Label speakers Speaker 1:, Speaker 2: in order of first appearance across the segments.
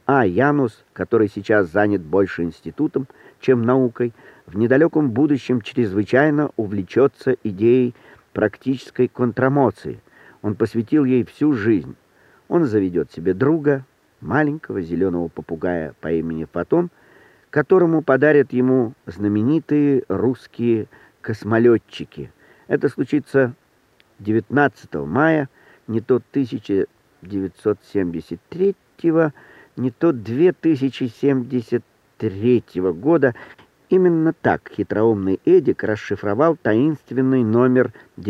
Speaker 1: А. Янус, который сейчас занят больше институтом, чем наукой, в недалеком будущем чрезвычайно увлечется идеей практической контрамоции. Он посвятил ей всю жизнь. Он заведет себе друга, маленького зеленого попугая по имени Фотон, которому подарят ему знаменитые русские космолетчики. Это случится 19 мая, не то 1973, не то 2073 года. Именно так хитроумный Эдик расшифровал таинственный номер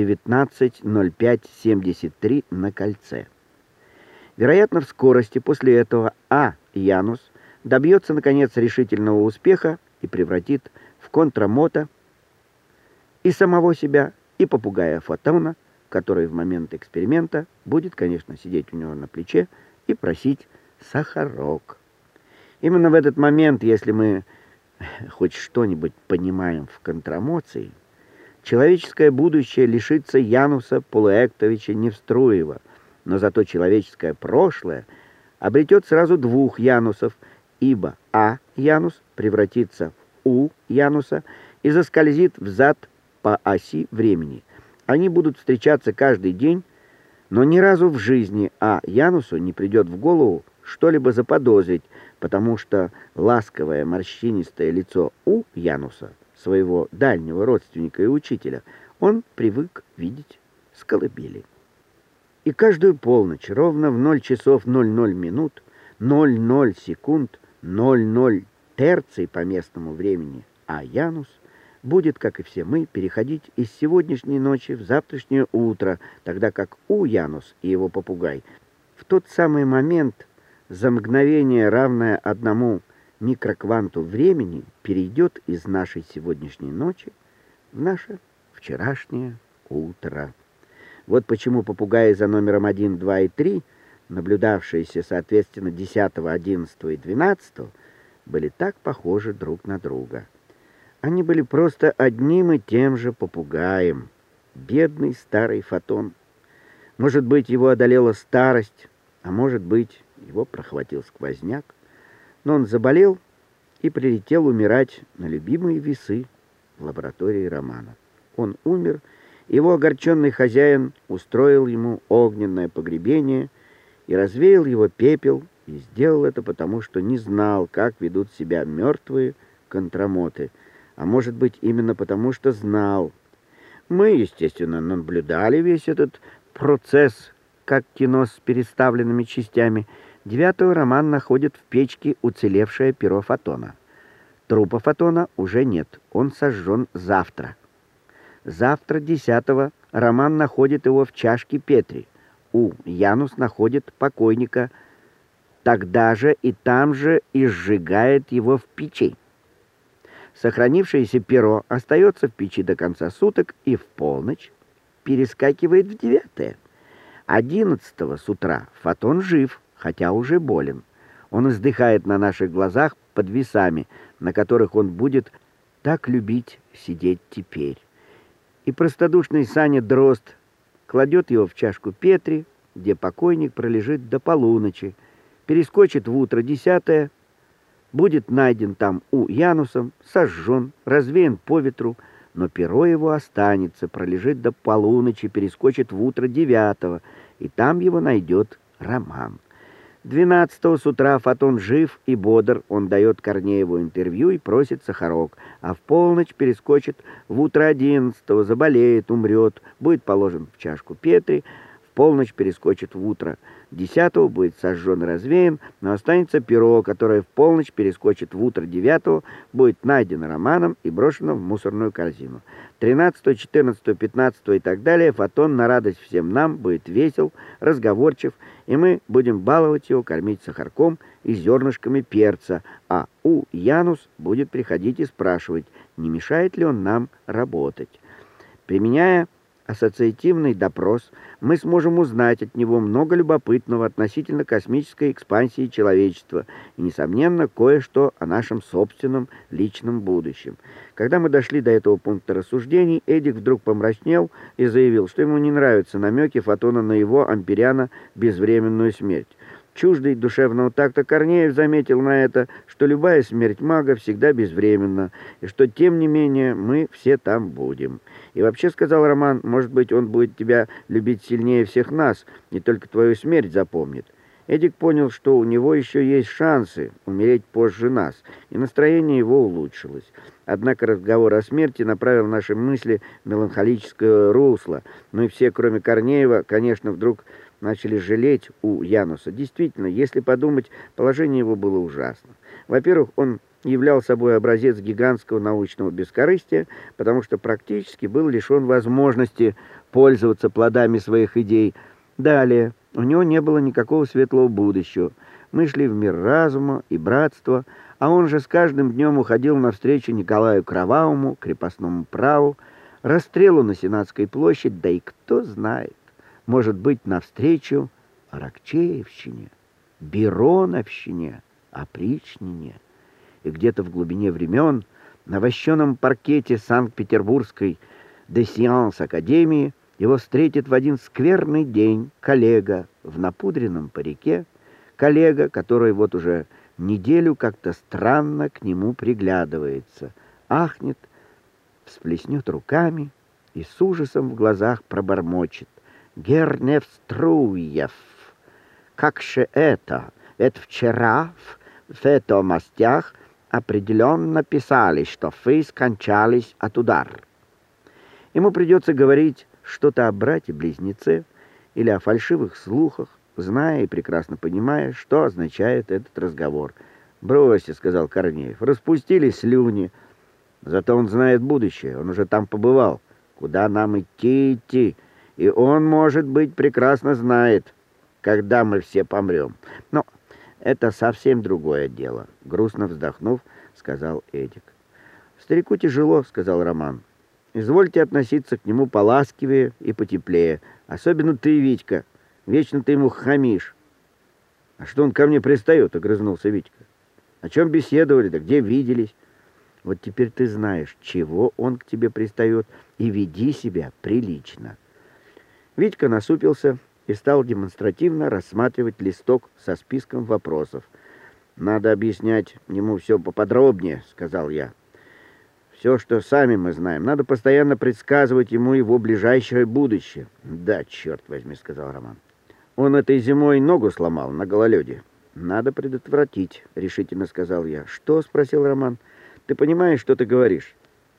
Speaker 1: 190573 на кольце. Вероятно, в скорости после этого А. Янус добьется, наконец, решительного успеха и превратит в контрамото и самого себя, и попугая Фотона, который в момент эксперимента будет, конечно, сидеть у него на плече и просить сахарок. Именно в этот момент, если мы хоть что-нибудь понимаем в контрамоции, человеческое будущее лишится Януса Полуэктовича Невструева, но зато человеческое прошлое обретет сразу двух Янусов, ибо А. Янус превратится в У. Януса и заскользит взад по оси времени. Они будут встречаться каждый день, но ни разу в жизни А. Янусу не придет в голову что-либо заподозрить, потому что ласковое морщинистое лицо У. Януса, своего дальнего родственника и учителя, он привык видеть с колыбели. И каждую полночь, ровно в 0 часов 00 минут, 00 секунд, 00 терций по местному времени, А. Янус будет, как и все мы, переходить из сегодняшней ночи в завтрашнее утро, тогда как У. Янус и его попугай в тот самый момент, за мгновение, равное одному микрокванту времени, перейдет из нашей сегодняшней ночи в наше вчерашнее утро. Вот почему попугаи за номером 1, 2 и 3, наблюдавшиеся, соответственно, 10, 11 и 12, были так похожи друг на друга. Они были просто одним и тем же попугаем. Бедный старый Фотон. Может быть, его одолела старость, а может быть, его прохватил сквозняк. Но он заболел и прилетел умирать на любимые весы в лаборатории Романа. Он умер, его огорченный хозяин устроил ему огненное погребение и развеял его пепел, и сделал это потому, что не знал, как ведут себя мертвые контрамоты, а может быть, именно потому, что знал. Мы, естественно, наблюдали весь этот процесс, как кино с переставленными частями. 9-го Роман находит в печке уцелевшее перо Фотона. Трупа Фотона уже нет, он сожжен завтра. Завтра, 10-го, Роман находит его в чашке Петри. Янус находит покойника тогда же и там же и сжигает его в печи. Сохранившееся перо остается в печи до конца суток и в полночь перескакивает в 9-е. 11-го с утра Фотон жив, хотя уже болен. Он издыхает на наших глазах под весами, на которых он будет так любить сидеть теперь. И простодушный Саня Дрозд кладет его в чашку Петри, где покойник пролежит до полуночи, перескочит в утро 10-е, будет найден там Янусом, сожжен, развеян по ветру, но перо его останется, пролежит до полуночи, перескочит в утро 9-го, и там его найдет Роман. 12-го с утра Фотон жив и бодр, он дает Корнееву интервью и просит сахарок, а в полночь перескочит в утро 11-го, заболеет, умрет, будет положен в чашку Петри, в полночь перескочит в утро 10-го, будет сожжен и развеян, но останется перо, которое в полночь перескочит в утро 9-го, будет найдено Романом и брошено в мусорную корзину. 13-го, 14-го, 15-го и так далее Фотон на радость всем нам будет весел, разговорчив, и мы будем баловать его, кормить сахарком и зернышками перца, а Янус будет приходить и спрашивать, не мешает ли он нам работать. Применяя ассоциативный допрос, мы сможем узнать от него много любопытного относительно космической экспансии человечества и, несомненно, кое-что о нашем собственном личном будущем. Когда мы дошли до этого пункта рассуждений, Эдик вдруг помрачнел и заявил, что ему не нравятся намеки Фотона на его, Ампериана, безвременную смерть. Чуждый душевного такта Корнеев заметил на это, что любая смерть мага всегда безвременна, и что, тем не менее, мы все там будем. И вообще, сказал Роман, может быть, он будет тебя любить сильнее всех нас, не только твою смерть запомнит. Эдик понял, что у него еще есть шансы умереть позже нас, и настроение его улучшилось. Однако разговор о смерти направил наши мысли в меланхолическое русло. Мы все, кроме Корнеева, конечно, вдруг начали жалеть у Януса. Действительно, если подумать, положение его было ужасно. Во-первых, он являл собой образец гигантского научного бескорыстия, потому что практически был лишен возможности пользоваться плодами своих идей. Далее, у него не было никакого светлого будущего. Мы шли в мир разума и братства, а он же с каждым днем уходил навстречу Николаю Кровавому, крепостному праву, расстрелу на Сенатской площади, да и кто знает, может быть, навстречу Аракчеевщине, Бироновщине, опричнине. И где-то в глубине времен на вощеном паркете Санкт-Петербургской де Сианс Академии его встретит в один скверный день коллега в напудренном парике, коллега, который вот уже неделю как-то странно к нему приглядывается, ахнет, всплеснет руками и с ужасом в глазах пробормочет: «Герр Невструев, как же это? Ведь вчера в ведомостях определенно писали, что вы скончались от удара». Ему придется говорить что-то о брате-близнеце или о фальшивых слухах, зная и прекрасно понимая, что означает этот разговор. «Бросьте», — сказал Корнеев, — «распустили слюни. Зато он знает будущее, он уже там побывал. Куда нам идти? И он, может быть, прекрасно знает, когда мы все помрем. Но это совсем другое дело», — грустно вздохнув, сказал Эдик. «Старику тяжело», — сказал Роман. «Извольте относиться к нему поласкивее и потеплее. Особенно ты, Витька. Вечно ты ему хамишь». «А что он ко мне пристает?» — огрызнулся Витька. «О чем беседовали, да где виделись?» «Вот теперь ты знаешь, чего он к тебе пристает, и веди себя прилично». Витька насупился и стал демонстративно рассматривать листок со списком вопросов. «Надо объяснять ему все поподробнее», — сказал я. «Все, что сами мы знаем. Надо постоянно предсказывать ему его ближайшее будущее». «Да, черт возьми», — сказал Роман. «Он этой зимой ногу сломал на гололеде». «Надо предотвратить», — решительно сказал я. «Что?» — спросил Роман. «Ты понимаешь, что ты говоришь?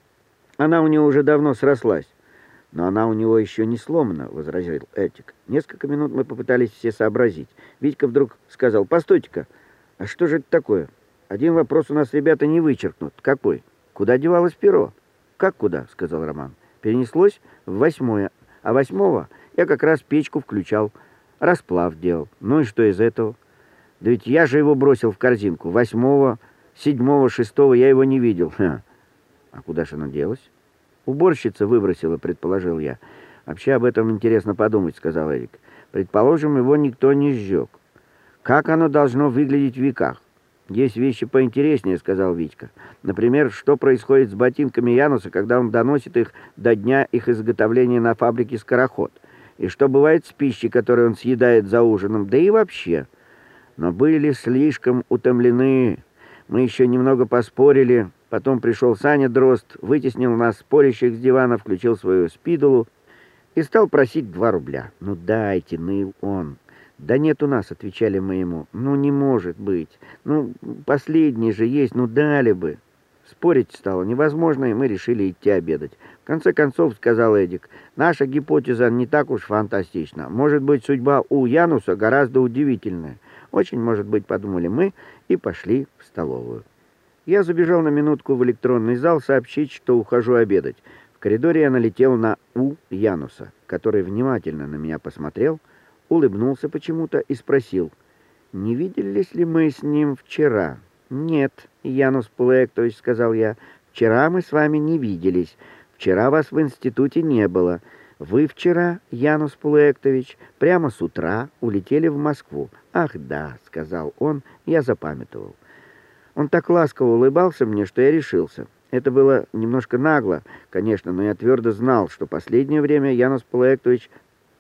Speaker 1: Она у него уже давно срослась». «Но она у него еще не сломана», — возразил Эдик. Несколько минут мы попытались все сообразить. Витька вдруг сказал: «Постойте-ка, а что же это такое? Один вопрос у нас, ребята, не вычеркнут. Какой? Куда девалось перо?» «Как куда?» — сказал Роман. «Перенеслось в 8-е, а 8-го я как раз печку включал, расплав делал. Ну и что из этого? Да ведь я же его бросил в корзинку. 8-го, 7-го, 6-го я его не видел». «Ха. А куда же оно делось?» «Уборщица выбросила», — предположил я. «Вообще об этом интересно подумать», — сказал Эрик. «Предположим, его никто не сжег. Как оно должно выглядеть в веках?» «Есть вещи поинтереснее», — сказал Витька. «Например, что происходит с ботинками Януса, когда он доносит их до дня их изготовления на фабрике «Скороход», и что бывает с пищей, которую он съедает за ужином, да и вообще». Но были слишком утомлены. Мы еще немного поспорили. Потом пришел Саня Дрозд, вытеснил нас, спорящих, с дивана, включил свою спидолу и стал просить 2 рубля. «Ну дайте», — ныл он. «Да нет у нас», — отвечали мы ему. «Ну не может быть. Ну последний же есть, ну дали бы». Спорить стало невозможно, и мы решили идти обедать. В конце концов, сказал Эдик, наша гипотеза не так уж фантастична. Может быть, судьба у Януса гораздо удивительная. Очень может быть, подумали мы, и пошли в столовую. Я забежал на минутку в электронный зал сообщить, что ухожу обедать. В коридоре я налетел на Януса, который внимательно на меня посмотрел, улыбнулся почему-то и спросил, не виделись ли мы с ним вчера? «Нет, Янус Пулуэктович», — сказал я, — «вчера мы с вами не виделись. Вчера вас в институте не было. Вы вчера, Янус Пулуэктович, прямо с утра улетели в Москву». «Ах, да», — сказал он, — я запамятовал. Он так ласково улыбался мне, что я решился. Это было немножко нагло, конечно, но я твердо знал, что последнее время Янус Пулуэктович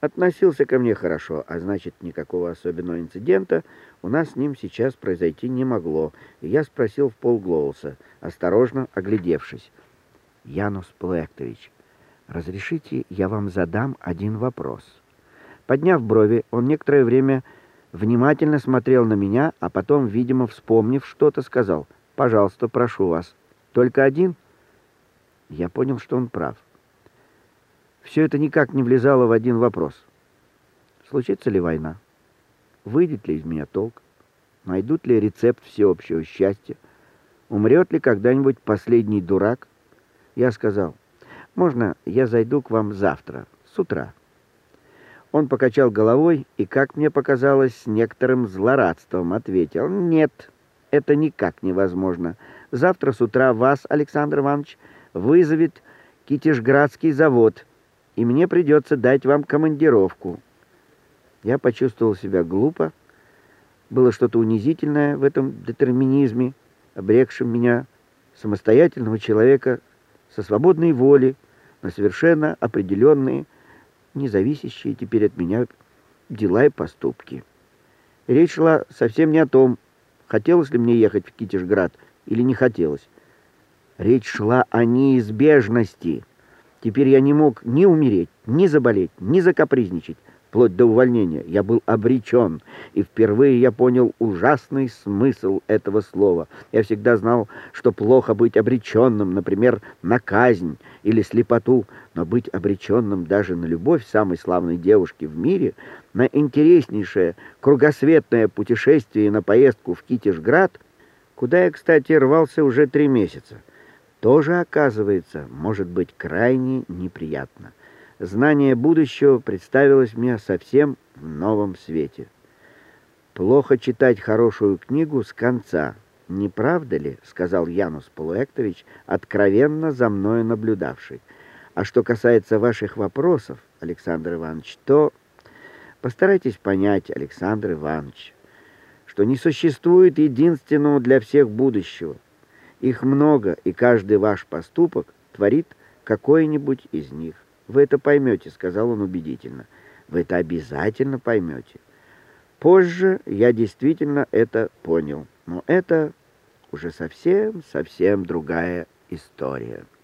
Speaker 1: Относился ко мне хорошо, а значит, никакого особенного инцидента у нас с ним сейчас произойти не могло. И я спросил в полголоса, осторожно оглядевшись: «Янус Полуэктович, разрешите, я вам задам один вопрос?» Подняв брови, он некоторое время внимательно смотрел на меня, а потом, видимо, вспомнив что-то, сказал: «Пожалуйста, прошу вас. Только один?» Я понял, что он прав. Все это никак не влезало в один вопрос. Случится ли война? Выйдет ли из меня толк? Найдут ли рецепт всеобщего счастья? Умрет ли когда-нибудь последний дурак? Я сказал: «Можно я зайду к вам завтра, с утра?» Он покачал головой и, как мне показалось, с некоторым злорадством ответил: «Нет, это никак невозможно. Завтра с утра вас, Александр Иванович, вызовет Китежградский завод, и мне придется дать вам командировку». Я почувствовал себя глупо. Было что-то унизительное в этом детерминизме, обрекшем меня, самостоятельного человека, со свободной волей, на совершенно определенные, не зависящие теперь от меня дела и поступки. Речь шла совсем не о том, хотелось ли мне ехать в Китежград или не хотелось. Речь шла о неизбежности. Теперь я не мог ни умереть, ни заболеть, ни закапризничать, вплоть до увольнения. Я был обречен, и впервые я понял ужасный смысл этого слова. Я всегда знал, что плохо быть обреченным, например, на казнь или слепоту, но быть обреченным даже на любовь самой славной девушки в мире, на интереснейшее кругосветное путешествие и на поездку в Китежград, куда я, кстати, рвался уже 3 месяца, тоже, оказывается, может быть крайне неприятно. Знание будущего представилось мне совсем в новом свете. «Плохо читать хорошую книгу с конца, не правда ли?» — сказал Янус Полуэктович, откровенно за мною наблюдавший. «А что касается ваших вопросов, Александр Иванович, то постарайтесь понять, Александр Иванович, что не существует единственного для всех будущего. Их много, и каждый ваш поступок творит какой-нибудь из них. Вы это поймете», — сказал он убедительно. «Вы это обязательно поймете». Позже я действительно это понял. Но это уже совсем другая история.